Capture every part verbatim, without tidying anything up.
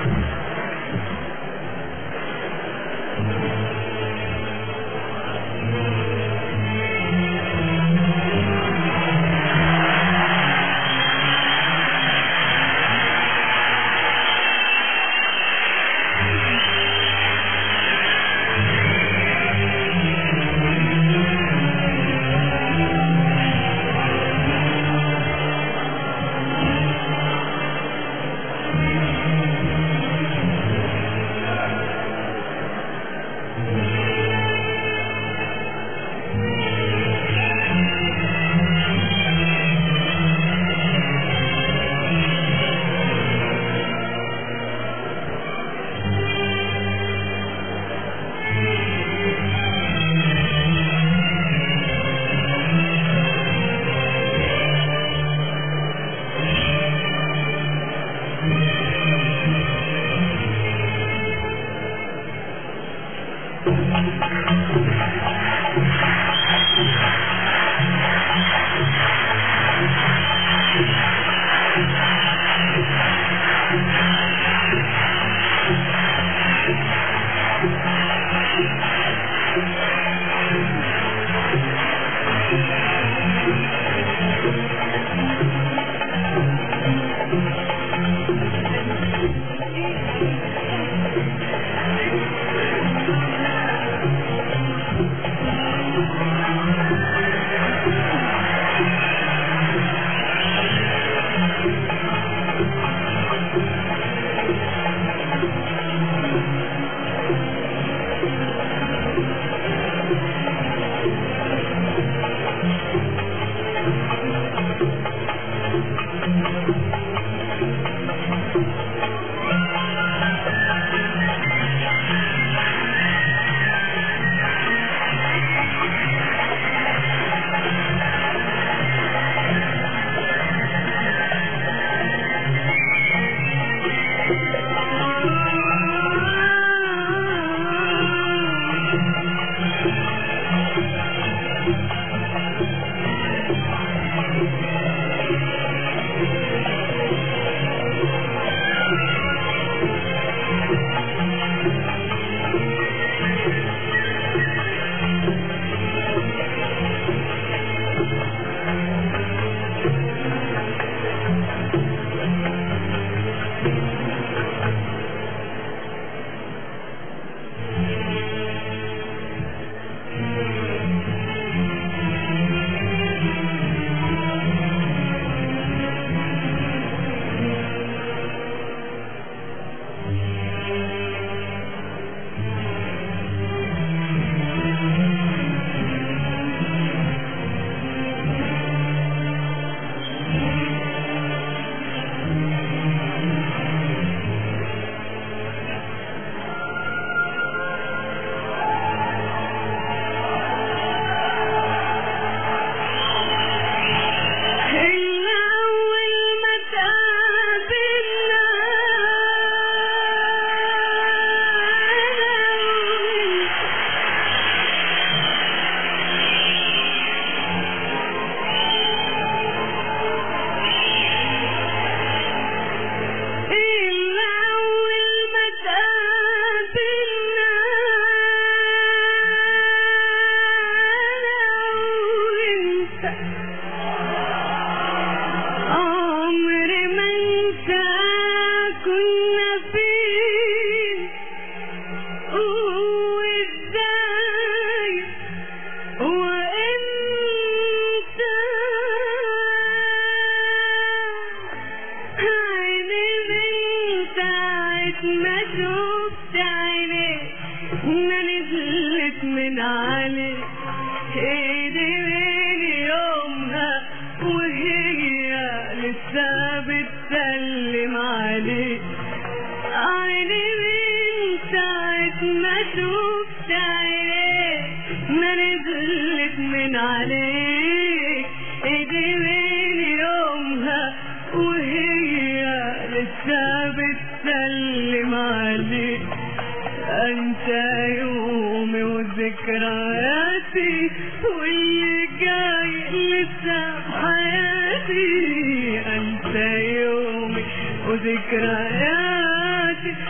وذكرياتي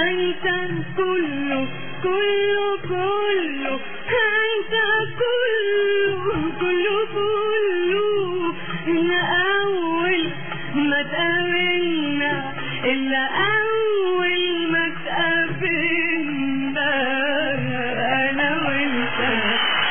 انت كله كله كله انت كله كله كله إلا أول ما تقابلنا إلا أول ما تقابلنا أنا وأنت.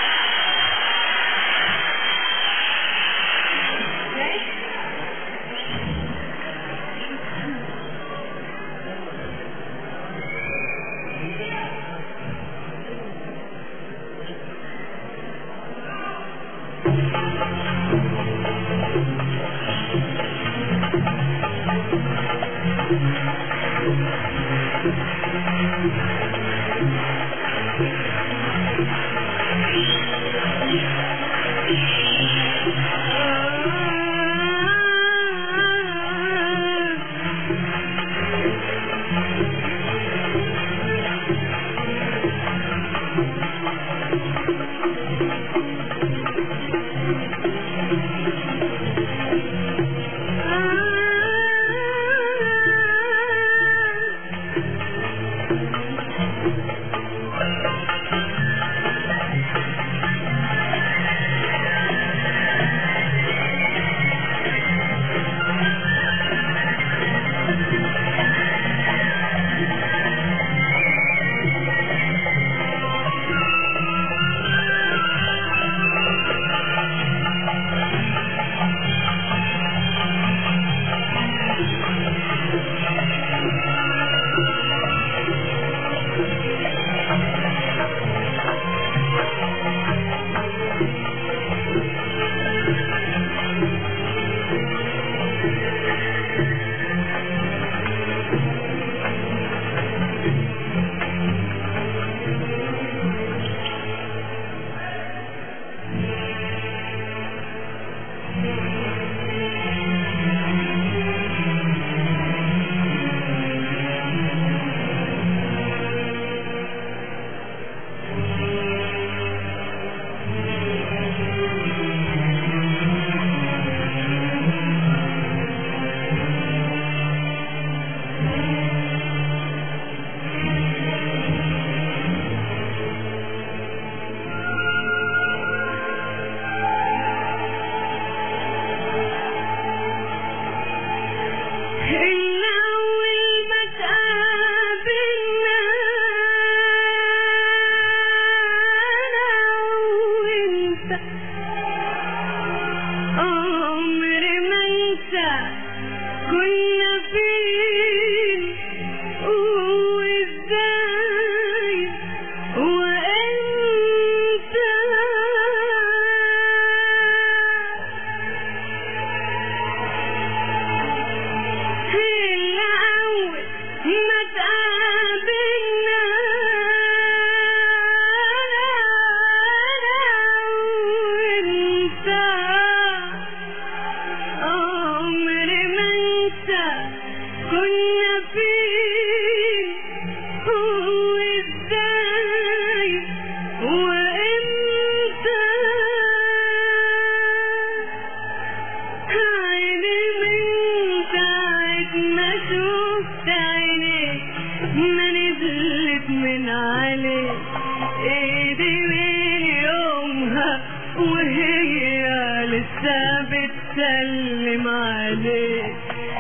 بتسلم عليك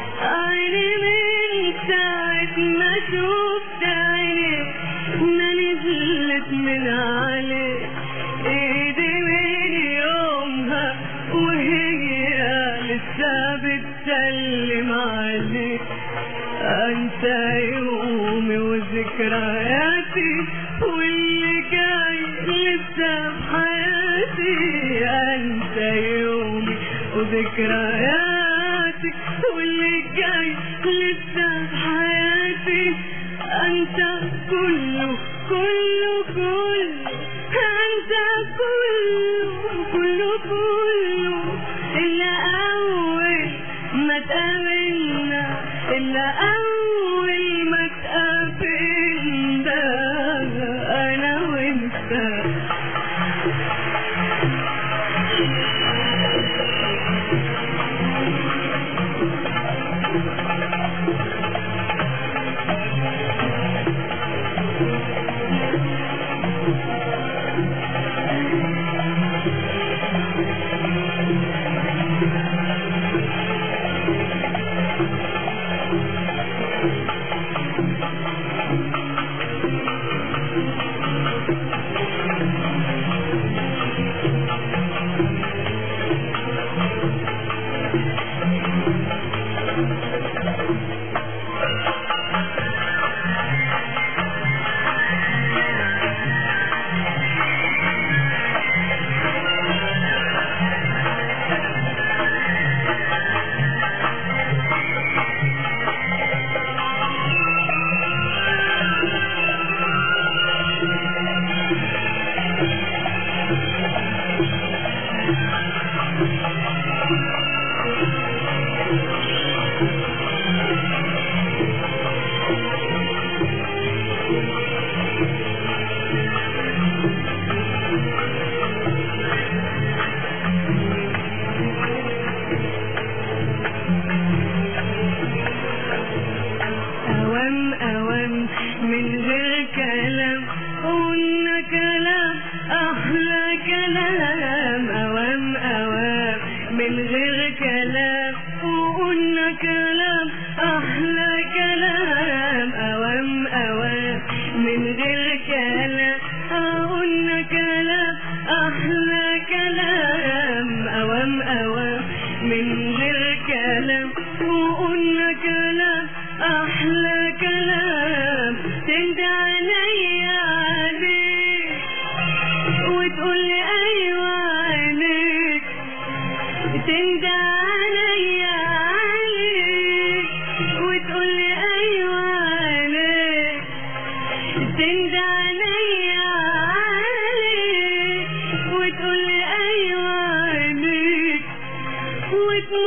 عيني من ساعة ما شفت عينيك ما نزلت من عليك ايدي من يومها وهي لسه بتسلم عليك. انت يومي وذكرياتي واللي جاي لسه بحياتي. انت يومي وذكرياتي واللي جاي لسه بحياتي. انت كله كله كله انت كله كله كله الا اول ما تقابلنا الا اول ما تقابلنا انا وانت.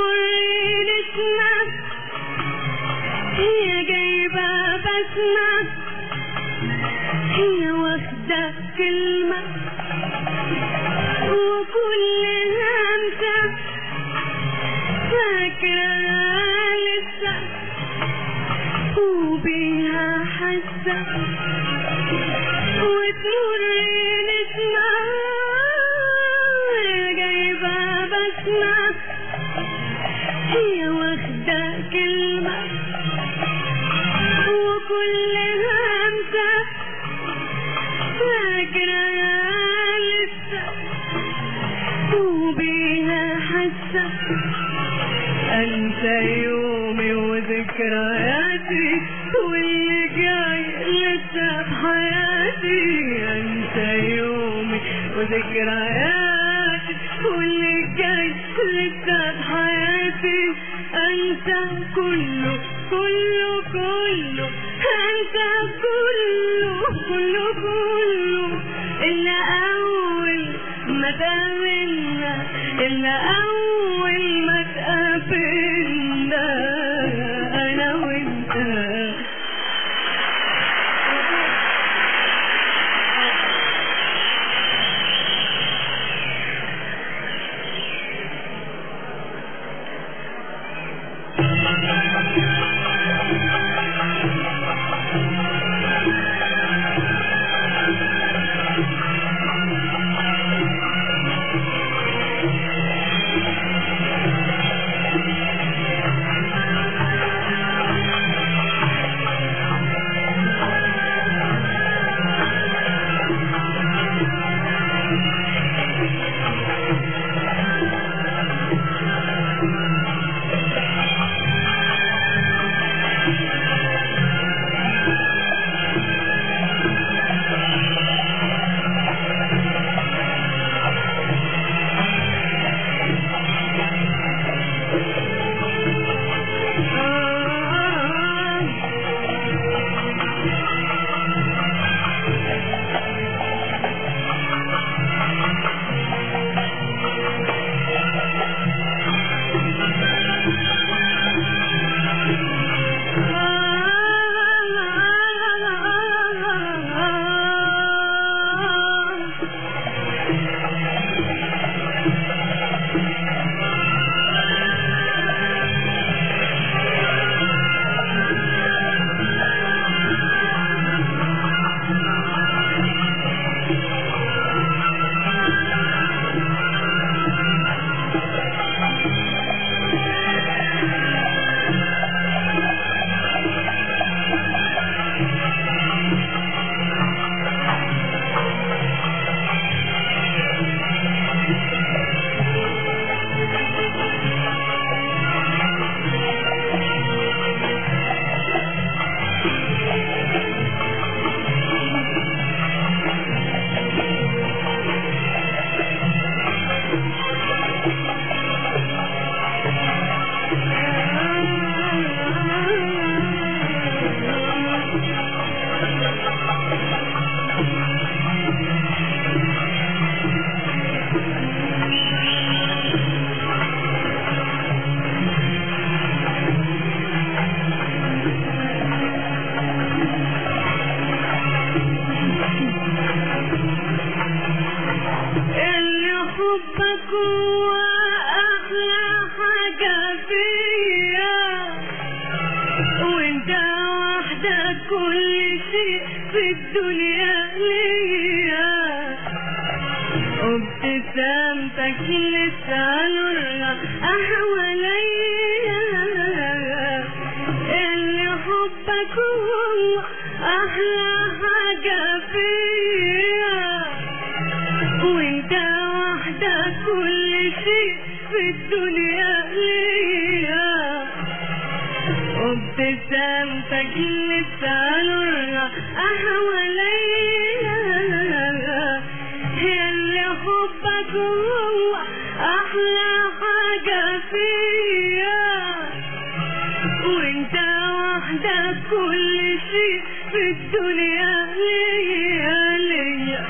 وتمر نسمة هي جايبة بسمة هي واخدة كلمة وكل همسة فاكرة لسه وبيها حاسة وتمر نسمة هي جايبة بسمة هي واخدة كلمة وكل همسة فاكرة لسه وبيها حاسة أنسى يومي وذكرياتي واللي جاي لسه بحياتي أنسى يومي وذكرياتي واللي جاي لسه بحياتي أنسى كله كله كله أنسى كله كله كله إلا أول ما تقابلنا إلا أول ما تقابلنا أنا وأنت. حبك هو أحلى حاجة فيا وانت وحدك كل شيء في الدنيا ليا وابتسامتك لسه نورها حواليا اللي حبك هو أحلى حاجة فيا وانت وحدك كل شيء في الدنيا ليا وابتسامتك لسه نورها حواليا اللي حبك هو أحلى حاجة فيا وانت وحدك كل شيء في الدنيا ليا ليا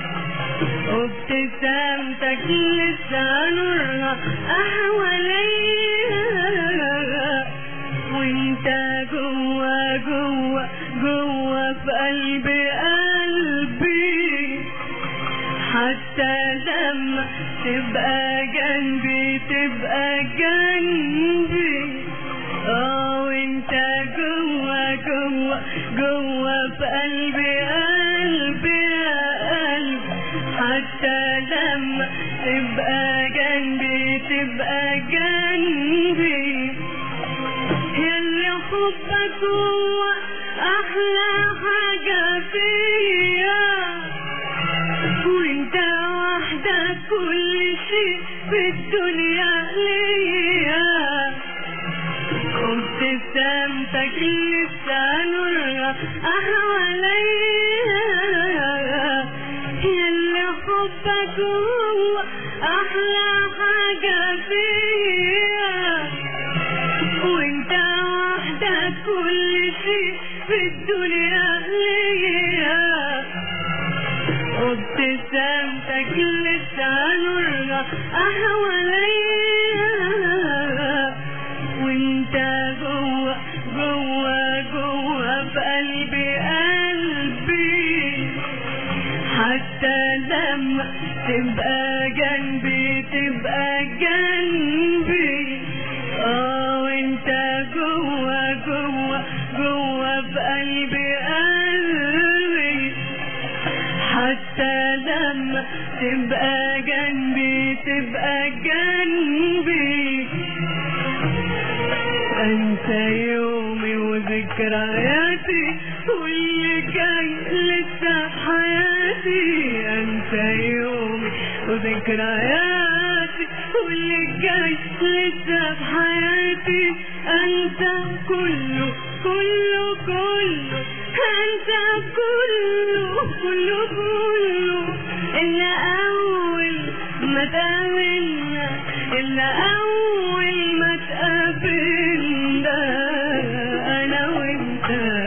وابتسامتك لسه نورها حواليا تبقى جنبي تبقى جنبي اه وانت جوا جوا جوا في قلبي قلبي يا قلبي حتى لما تبقى جنبي تبقى جنبي ياللي حبك هو احلى حاجة فيا وانت وحدك كل شيء في الدنيا ليا وابتسامتك لسه نورها حواليا ياللي حبك هو احلى حاجة فيا وانت وحدك كل شيء في الدنيا ليا وابتسامتك لسه نورها حواليا وانت جوا جوا جوا في قلبي قلبي حتى لما تبقى جنبي تبقى جنبي اه وانت جوا جوا جوا في قلبي قلبي حتى لما تبقى جنبي تبقى جنبي انسى يومي وذكرياتي واللي جاي لسه في حياتي انسى يومي وذكرياتي واللي جاي لسه في حياتي انسى كله كله كله انسى كله كله كله الا اول ما تقابلنا الا اول ما تقابلنا انا وانت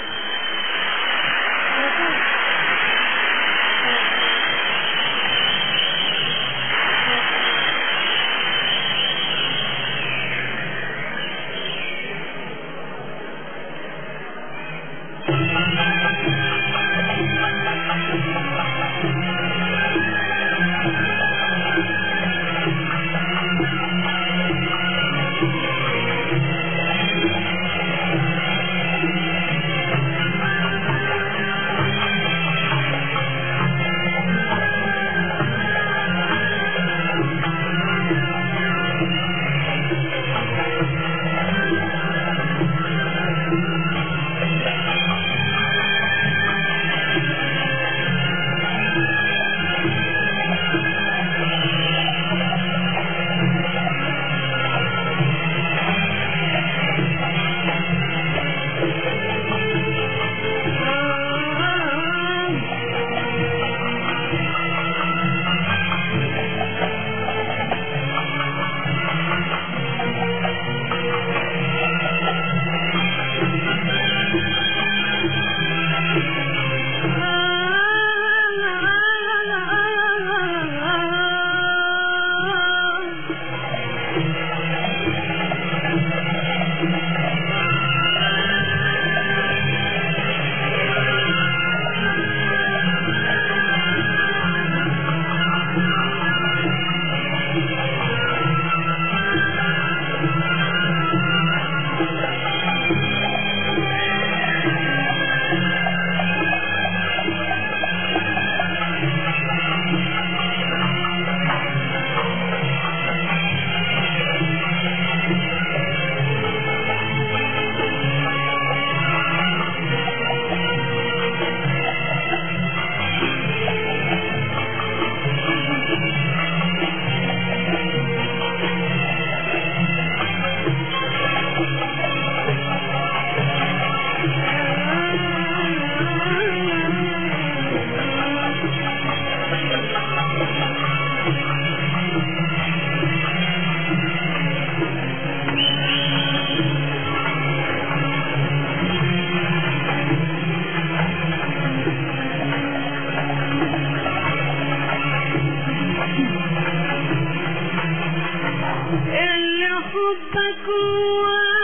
حبك هو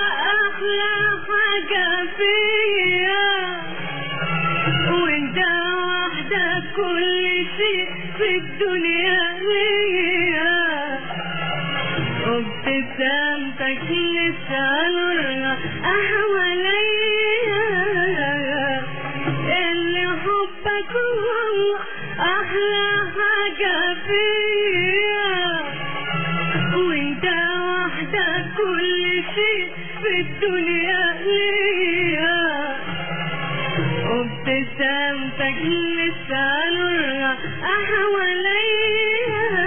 أحلى حاجة فيا وانت وحدك كل شيء في الدنيا ليا لسه نورها حواليا اللي حبك هو احلى حاجة فيا وانت وحدك كل شيء في الدنيا ليا وابتسامتك لسه نورها حواليا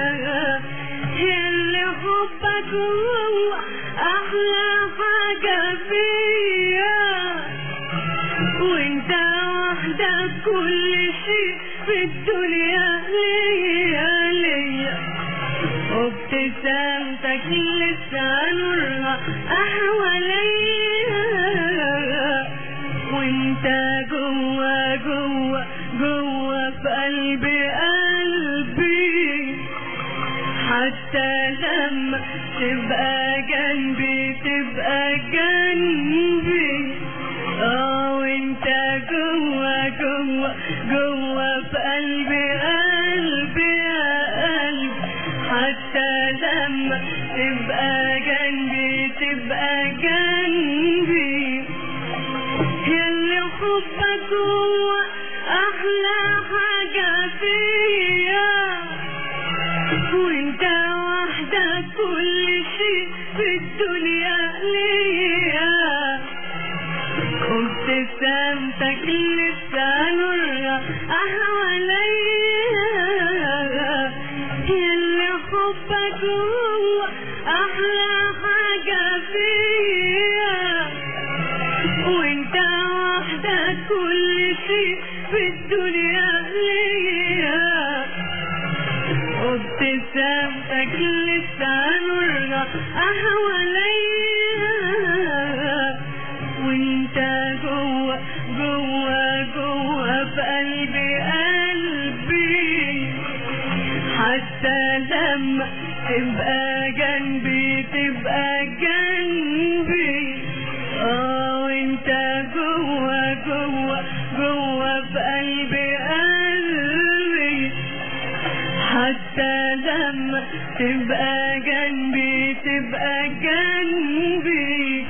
اللي حبك هو احلى حاجة فيا وانت وحدك كل شيء في الدنيا ليا ليا وابتسامتك لسه نورها حواليا وانت جوا جوا جوا في قلبي قلبي حتى لما تبقى جنبي تبقى جنبي اه وانت جوا جوا جوا في قلبي قلبي يا قلبي حتى لما تبقى جنبي تبقى جنبي ياللي حبك هو احلى حاجة فيا وانت وحدك كل شيء في الدنيا ليا وابتسامتك لسه نورها حواليا ياللي حبك هو احلى حاجة فيا وانت وحدك كل شيء في الدنيا ليا وابتسامتك لسه نورها حواليا وانت جوا جوا جوا في قلبي قلبي حتى لما تبقى جنبي تبقى جنبي اه وانت جوا جوا جوا في قلبي قلبي حتى لما تبقى جنبي تبقى جنبي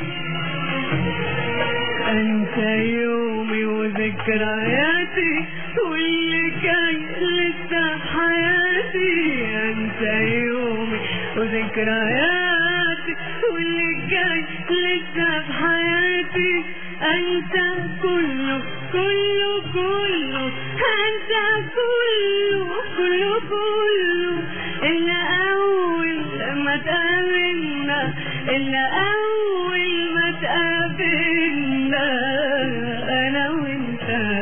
انت يومي وذكرياتي واللي كان لسه حياتي انت يومي وذكرياتي واللي جاي لسه في حياتي انت كله كله كله انت كله كله كله الا اول ما تقابلنا الا اول ما تقابلنا انا وانت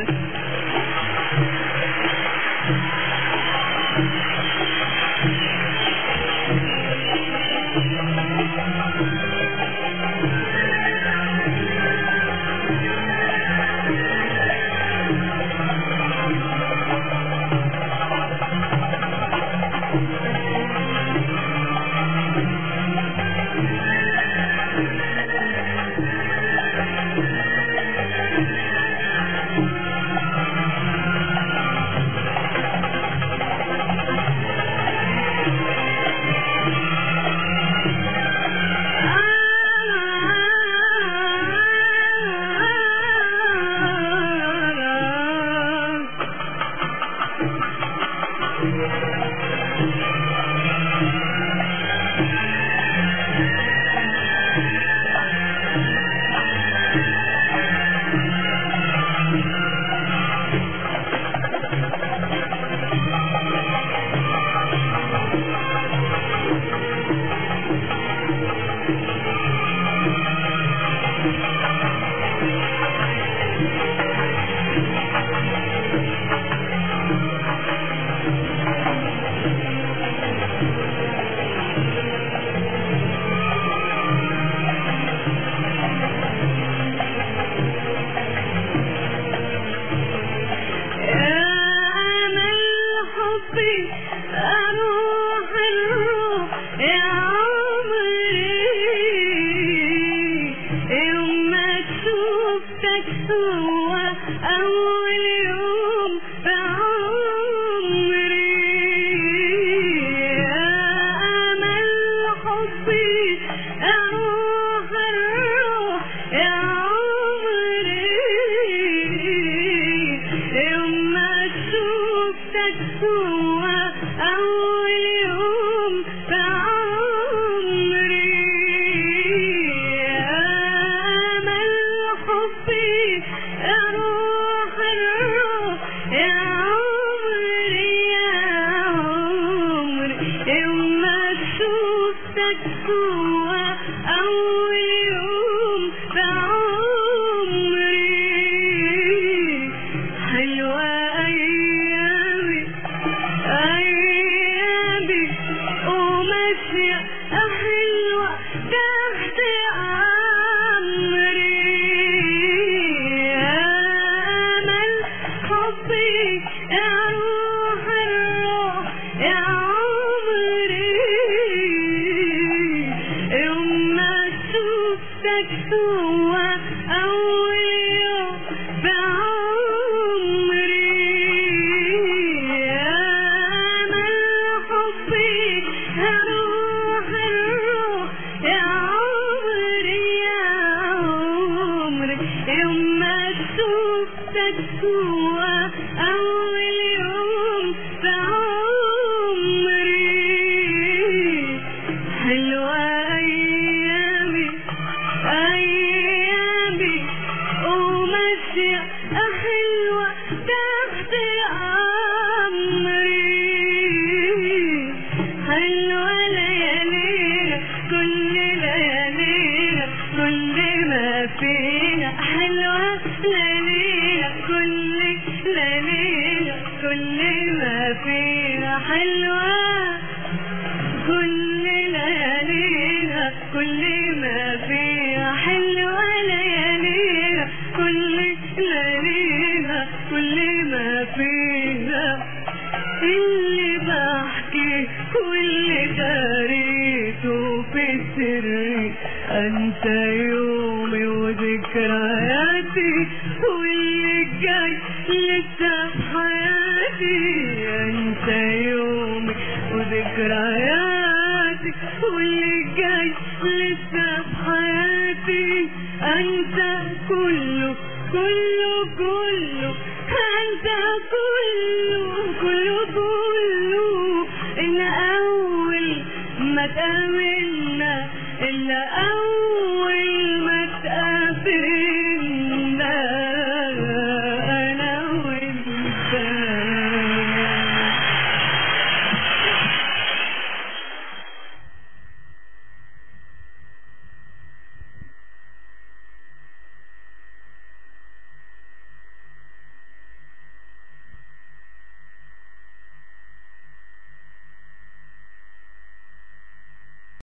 شفتك هو أول يوم بعمري يا من حبي روح الروح يا عمري يا عمري يوم ما شفتك هو أول يوم بعمري حلوة أيامي أيامي وماشية حلوة تحت أمري حلوة ليالينا كل ليالينا كل ما فينا حلوة ليالينا كل ليالينا كل ما فينا حلوة كل ليالينا كل ما فيها حلوة ليالينا كل ليالينا كل ما فيها اللي بحكي واللي داريته في سري انت يومي وذكرياتي واللي جاي لسه في حياتي انت يومي وذكرياتي واللي جاي لسه في حياتي انت كله كله كله انت كله كله كله ان اول ما تقابلنا ان اول